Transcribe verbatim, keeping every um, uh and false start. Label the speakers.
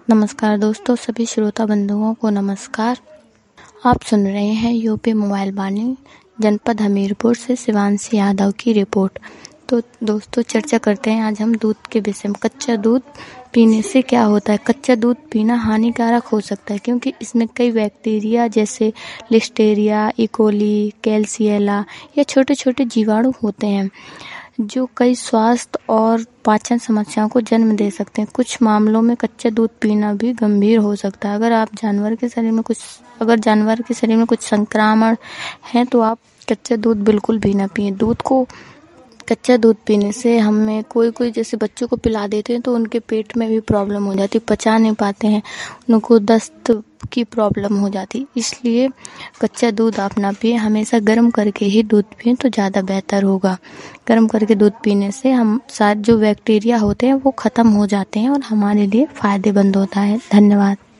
Speaker 1: नमस्कार दोस्तों, सभी श्रोता बंधुओं को नमस्कार। आप सुन रहे हैं यूपी मोबाइल वाणी जनपद हमीरपुर से शिवांशी यादव की रिपोर्ट। तो दोस्तों, चर्चा करते हैं आज हम दूध के विषय में। कच्चा दूध पीने से क्या होता है? कच्चा दूध पीना हानिकारक हो सकता है क्योंकि इसमें कई बैक्टीरिया जैसे लिस्टेरिया, इकोली, कैल्सिएला या छोटे छोटे जीवाणु होते हैं जो कई स्वास्थ्य और पाचन समस्याओं को जन्म दे सकते हैं। कुछ मामलों में कच्चा दूध पीना भी गंभीर हो सकता है। अगर आप जानवर के शरीर में कुछ अगर जानवर के शरीर में कुछ संक्रमण है तो आप कच्चा दूध बिल्कुल भी ना पिएं। दूध को कच्चा दूध पीने से हमें कोई कोई जैसे बच्चों को पिला देते हैं तो उनके पेट में भी प्रॉब्लम हो जाती, पचा नहीं पाते हैं, उनको दस्त की प्रॉब्लम हो जाती। इसलिए कच्चा दूध आप ना पिए, हमेशा गर्म करके ही दूध पिएं तो ज़्यादा बेहतर होगा। गर्म करके दूध पीने से हम सारे जो बैक्टीरिया होते हैं वो ख़त्म हो जाते हैं और हमारे लिए फ़ायदेमंद होता है। धन्यवाद।